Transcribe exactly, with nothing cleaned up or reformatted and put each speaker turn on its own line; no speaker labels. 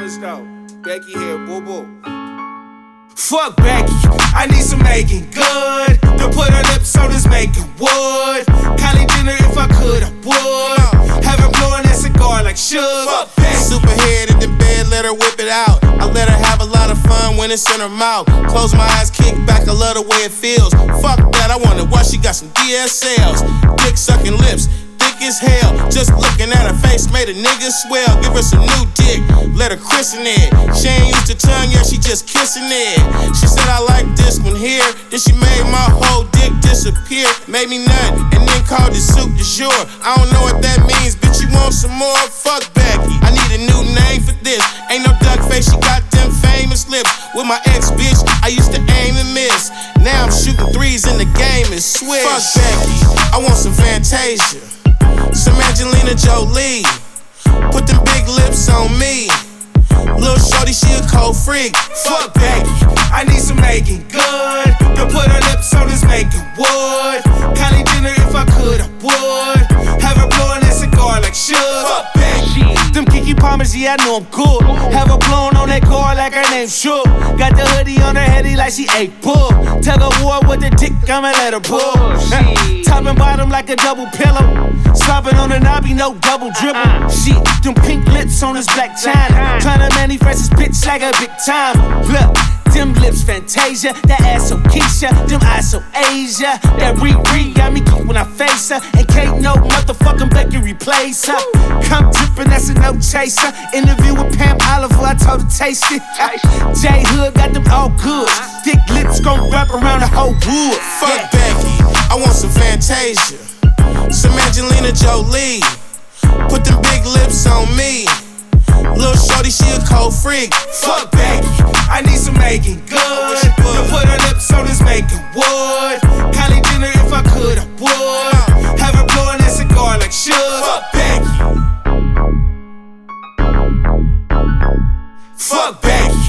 let's go. Becky here, boo boo. Fuck Becky, I need some making good. To put her lips on this making wood. Kylie Jenner, if I could, I would. Have her blowing that cigar like Suge. Fuck Becky.
Superhead in the bed, let her whip it out. I let her have a lot of fun when it's in her mouth. Close my eyes, kick back, I love the way it feels. Fuck that, I wonder why she got some D S Ls. Dick sucking lips, thick as hell. Just looking at her face made a nigga swell. Give her some new dick, let her christen it. She ain't used to tongue, yeah, she just kissing it. She said I like this one here. Then she made my whole dick disappear. Made me nut, and then called it soup du jour. I don't know what that means, bitch, you want some more? Fuck Becky, I need a new name for this. Ain't no duck face, she got them famous lips. With my ex bitch, I used to aim and miss. Now I'm shooting threes and the game is switch. Fuck Becky, I want some Fantasia, some Angelina Jolie. Put them big lips on me. Lil' shorty, she a cold freak.
Fuck Becky, I need some making good. To put her lips on this making wood. Kylie Jenner, if I could, I would. Have her blowing that cigar like Suge. Fuck Becky. Them Kiki Palmers, yeah, I know I'm good. Have her blowing on that car like her name's Suge. Got the hoodie on her heady like she ate bull. Tell her war with the dick, I'ma let her pull. Top and bottom like a double pillow. Slopping on the knobby, no double dribble. Shit, them pink lips on this black china. Tryna manifest this bitch like a big time. Look, them lips Fantasia, that ass so Keisha, them eyes so Asia. That Riri got me geek when I face her, and can't no motherfucking Becky replace her. Come drippin', that's a no chaser. Interview with Pam Oliver, I told her taste it. J Hood got them all goods. Thick lips gon' wrap around the whole wood.
Fuck Becky, I want some Fantasia, some Angelina Jolie. Put them big lips on me. Lil' shorty, she a cold freak.
Fuck Becky, I need some making good. To put her lips on this making wood. Kylie Jenner, if I could, I would. Have her blowing that cigar like Suge. Fuck Becky. Fuck Becky.